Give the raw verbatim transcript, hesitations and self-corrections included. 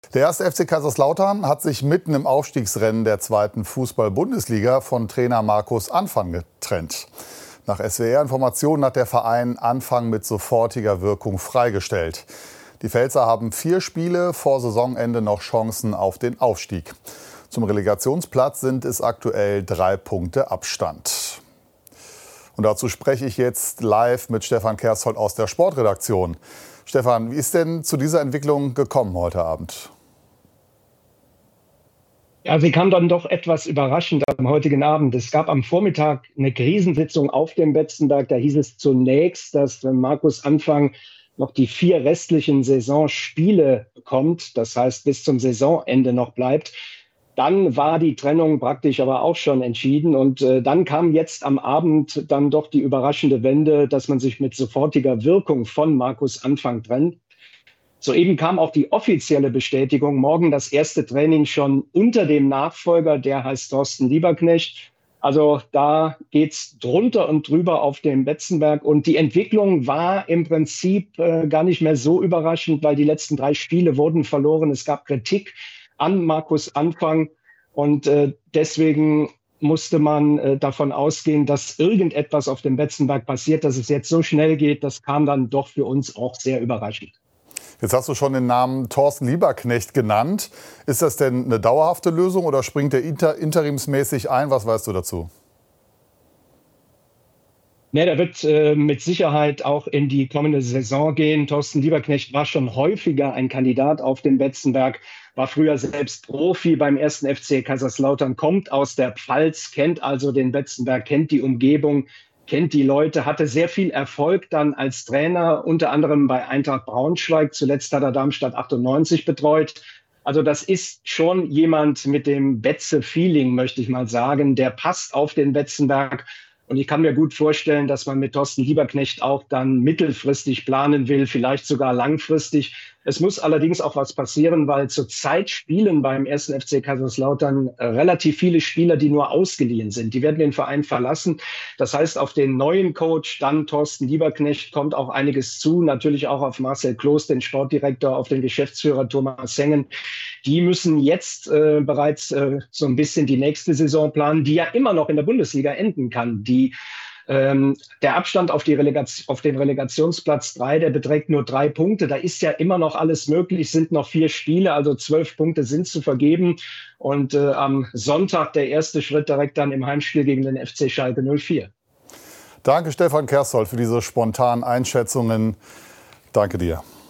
Der erste F C Kaiserslautern hat sich mitten im Aufstiegsrennen der zweiten Fußball-Bundesliga von Trainer Markus Anfang getrennt. Nach S W R-Informationen hat der Verein Anfang mit sofortiger Wirkung freigestellt. Die Pfälzer haben vier Spiele vor Saisonende noch Chancen auf den Aufstieg. Zum Relegationsplatz sind es aktuell drei Punkte Abstand. Und dazu spreche ich jetzt live mit Stefan Kershold aus der Sportredaktion. Stefan, wie ist denn zu dieser Entwicklung gekommen heute Abend? Ja, sie kam dann doch etwas überraschend am heutigen Abend. Es gab am Vormittag eine Krisensitzung auf dem Betzenberg. Da hieß es zunächst, dass Markus Anfang noch die vier restlichen Saisonspiele bekommt. Das heißt, bis zum Saisonende noch bleibt. Dann war die Trennung praktisch aber auch schon entschieden. Und äh, dann kam jetzt am Abend dann doch die überraschende Wende, dass man sich mit sofortiger Wirkung von Markus Anfang trennt. Soeben kam auch die offizielle Bestätigung, morgen das erste Training schon unter dem Nachfolger, der heißt Thorsten Lieberknecht. Also da geht's drunter und drüber auf dem Betzenberg. Und die Entwicklung war im Prinzip äh, gar nicht mehr so überraschend, weil die letzten drei Spiele wurden verloren. Es gab Kritik an Markus Anfang und äh, deswegen musste man äh, davon ausgehen, dass irgendetwas auf dem Betzenberg passiert, dass es jetzt so schnell geht. Das kam dann doch für uns auch sehr überraschend. Jetzt hast du schon den Namen Thorsten Lieberknecht genannt. Ist das denn eine dauerhafte Lösung oder springt der inter interimsmäßig ein? Was weißt du dazu? Ja, der wird äh, mit Sicherheit auch in die kommende Saison gehen. Thorsten Lieberknecht war schon häufiger ein Kandidat auf dem Betzenberg, war früher selbst Profi beim ersten F C Kaiserslautern, kommt aus der Pfalz, kennt also den Betzenberg, kennt die Umgebung, kennt die Leute, hatte sehr viel Erfolg dann als Trainer, unter anderem bei Eintracht Braunschweig. Zuletzt hat er Darmstadt achtundneunzig betreut. Also das ist schon jemand mit dem Betze-Feeling, möchte ich mal sagen. Der passt auf den Betzenberg. Und ich kann mir gut vorstellen, dass man mit Thorsten Lieberknecht auch dann mittelfristig planen will, vielleicht sogar langfristig. Es muss allerdings auch was passieren, weil zurzeit spielen beim ersten F C Kaiserslautern relativ viele Spieler, die nur ausgeliehen sind. Die werden den Verein verlassen. Das heißt, auf den neuen Coach, dann Thorsten Lieberknecht, kommt auch einiges zu. Natürlich auch auf Marcel Kloß, den Sportdirektor, auf den Geschäftsführer Thomas Sengen. Die müssen jetzt äh, bereits äh, so ein bisschen die nächste Saison planen, die ja immer noch in der Bundesliga enden kann. Die Ähm, der Abstand auf, die Relegation, auf den Relegationsplatz drei, der beträgt nur drei Punkte. Da ist ja immer noch alles möglich, sind noch vier Spiele, also zwölf Punkte sind zu vergeben. Und äh, am Sonntag der erste Schritt direkt dann im Heimspiel gegen den F C Schalke null vier. Danke Stefan Kershold für diese spontanen Einschätzungen. Danke dir.